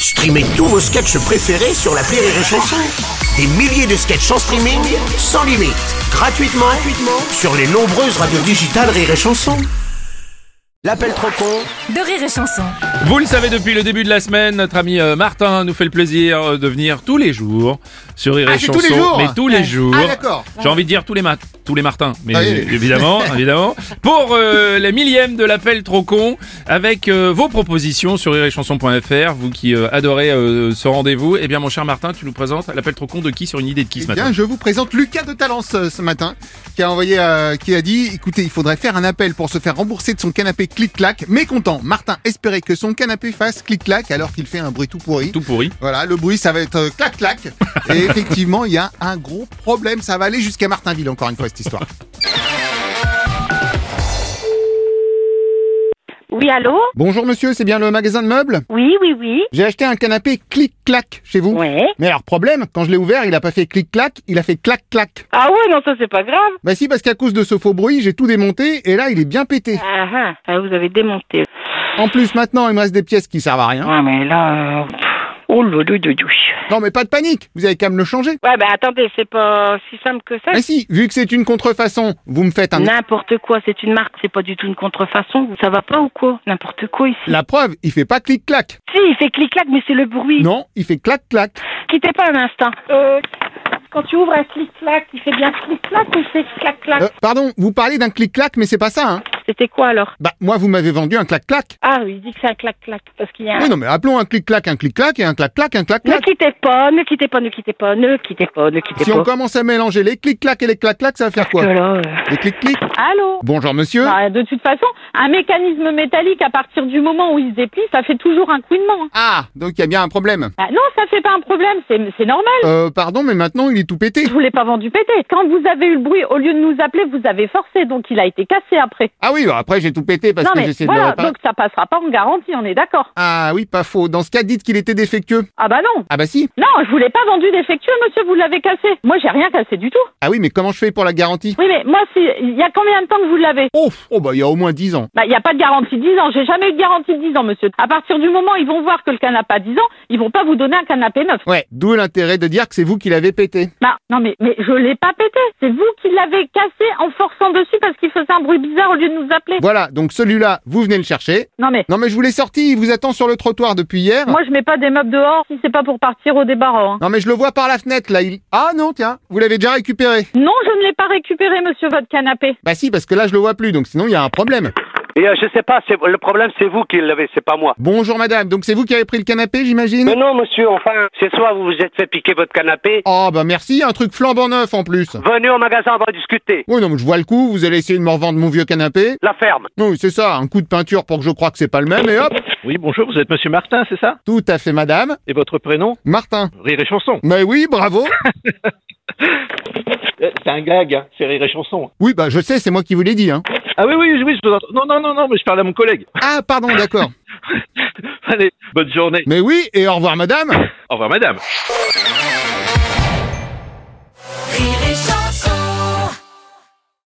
Streamez tous vos sketchs préférés sur l'appli Rire et Chanson. Des milliers de sketchs en streaming, sans limite, gratuitement sur les nombreuses radios digitales Rire et Chanson. L'appel trop con de Rire et Chanson. Vous le savez, depuis le début de la semaine, notre ami Martin nous fait le plaisir de venir tous les jours sur Rire et Chanson. Tous les jours. Mais tous les jours. Ah d'accord. J'ai envie de dire tous les Martins, mais Oui. évidemment. Pour la millième de l'appel trop con, avec vos propositions sur rireetchanson.fr, vous qui adorez ce rendez-vous. Eh bien, mon cher Martin, tu nous présentes l'appel trop con de qui, sur une idée de qui ce matin? Bien, je vous présente Lucas de Talence ce matin, qui a dit, écoutez, il faudrait faire un appel pour se faire rembourser de son canapé clic-clac. Mécontent, Martin espérait que son canapé fasse clic-clac alors qu'il fait un bruit tout pourri. Tout pourri. Voilà, le bruit ça va être clac-clac. Et effectivement, il y a un gros problème, ça va aller jusqu'à Martinville encore une fois cette histoire. Oui, allô? Bonjour monsieur, c'est bien le magasin de meubles? Oui. J'ai acheté un canapé clic-clac chez vous. Ouais. Mais alors problème, quand je l'ai ouvert, il a pas fait clic-clac, il a fait clac-clac. Ah ouais, non, ça c'est pas grave. Bah si, parce qu'à cause de ce faux bruit, j'ai tout démonté et là il est bien pété. Ah, vous avez démonté. En plus maintenant il me reste des pièces qui servent à rien. Ouais, mais là... Oh là là, Non mais pas de panique, vous avez qu'à me le changer. Ouais, bah attendez, c'est pas si simple que ça. Mais si, vu que c'est une contrefaçon, vous me faites un... N'importe quoi, c'est une marque, c'est pas du tout une contrefaçon. Ça va pas ou quoi? N'importe quoi ici. La preuve, il fait pas clic-clac. Si, il fait clic-clac, mais c'est le bruit. Non, il fait clac-clac. Quittez pas un instant. Quand tu ouvres un clic-clac, il fait bien clic-clac ou c'est clac-clac? Pardon, vous parlez d'un clic-clac, mais c'est pas ça, hein. C'était quoi alors? Bah, moi vous m'avez vendu un clac-clac. Ah oui, il dit que c'est un clac-clac, parce qu'il y a un... Oui, non mais appelons un clic-clac et un clac-clac, un Ne clac-clac. quittez pas. Si on commence à mélanger les clic-clac et les clac-clac, ça va faire quoi? Les clic-clic. Allô? Bonjour monsieur. Bah, de toute façon, un mécanisme métallique, à partir du moment où il se déplie, ça fait toujours un couinement. Ah, donc il y a bien un problème. Bah, non, ça fait pas un problème, c'est normal. Pardon, mais maintenant il est tout pété. Je vous l'ai pas vendu pété. Quand vous avez eu le bruit, au lieu de nous appeler, vous avez forcé, donc il a été cassé après. Ah oui, bah après j'ai tout pété parce non que mais j'essaie de le voilà, réparer. donc ça passera pas en garantie, on est d'accord. Ah oui, pas faux. Dans ce cas, dites qu'il était défectueux. Ah bah non. Ah bah si. Non, je vous l'ai pas vendu défectueux, monsieur, vous l'avez cassé. Moi, j'ai rien cassé du tout. Ah oui, mais comment je fais pour la garantie? Oui, mais moi, il y a combien de temps que vous l'avez? Oh bah il y a au moins 10 ans. Bah, il y a pas de garantie de 10 ans. J'ai jamais eu de garantie de 10 ans, monsieur. À partir du moment où ils vont voir que le canapé a 10 ans, ils vont pas vous donner un canapé neuf. Ouais, d'où l'intérêt de dire que c'est vous qui l'avez pété. Bah, non, mais je l'ai pas pété. C'est vous qui l'avez cassé en forçant dessus parce qu'il faisait un bruit bizarre au lieu de nous appeler. Voilà, donc celui-là, vous venez le chercher. Non, mais Non mais je vous l'ai sorti, il vous attend sur le trottoir depuis hier. moi, je mets pas des meubles dehors si c'est pas pour partir au débarras, hein. Non mais je le vois par la fenêtre là, il... Ah non, tiens, vous l'avez déjà récupéré. Non, je ne l'ai pas récupéré, monsieur, votre canapé. Bah si, parce que là je le vois plus, donc sinon il y a un problème. Et je sais pas, le problème c'est vous qui l'avez, c'est pas moi. Bonjour madame, donc c'est vous qui avez pris le canapé, j'imagine? Mais non monsieur, enfin, c'est soit vous vous êtes fait piquer votre canapé, Oh bah merci, un truc flambant neuf en plus. venez au magasin, on va discuter. Oui non mais je vois le coup, vous allez essayer de me revendre mon vieux canapé. La ferme. Oui c'est ça, un coup de peinture pour que je croie que c'est pas le même et hop. Oui, bonjour, vous êtes monsieur Martin, c'est ça? Tout à fait madame. Et votre prénom? Martin. Rire et Chanson. Mais oui, bravo. C'est un gag, hein, c'est Rire et Chanson. Oui bah je sais, c'est moi qui vous l'ai dit hein. Ah oui, je vous entends. Non, mais je parle à mon collègue. Ah pardon, d'accord. Allez, bonne journée. Mais oui, et au revoir madame. Au revoir, madame.